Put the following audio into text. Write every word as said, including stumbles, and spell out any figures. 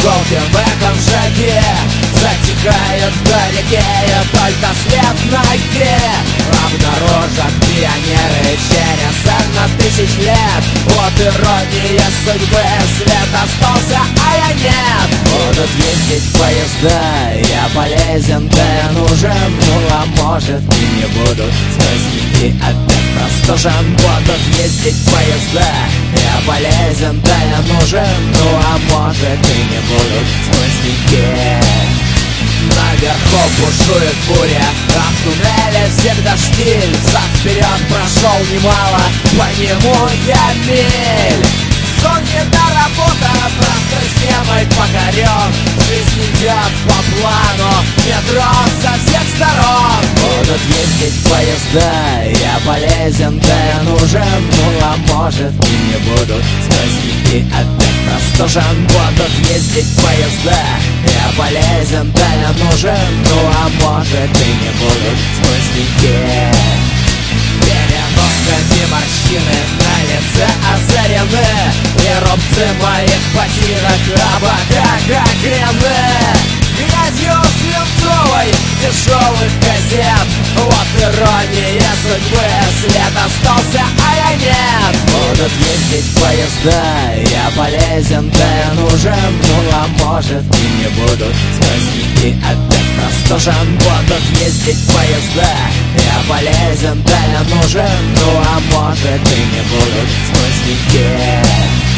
желтым в этом шаге затихает вдалеке, и только свет ноги обнаружат пионеры через сорок тысяч лет. Вот ирония судьбы, след остался, а я нет. Будут ездить поезда, я полезен, да я нужен. Ну а может и не будут сквозняки опять простужен. Будут ездить поезда, я полезен, да я нужен. Ну а может и не будут сквозняки. Наверху бушует буря, а в туннеле всегда штиль. Взад-вперед прошел немало, по нему я миль. Сон не та работа, просто с темой покорен. Жизнь идет по плану, метро со всех сторон. Будут ездить поезда, я полезен, да я нужен. Ну а может и не будут сквозняки опять простужен. Будут ездить поезда, я полезен, да я нужен. Ну а может и не будут сквозняки. Переносные морщины на лице озарены, и рубцы моих ботинок на боках огрены грязью свинцовой дешевых газет. Вот ирония судьбы, след остался, а я нет. Будут ездить поезда, я полезен, да я нужен. Ну а может и не будут сквозняки опять простужен. Будут ездить поезда, я полезен, да я нужен. Ну а может и не будут сквозняки.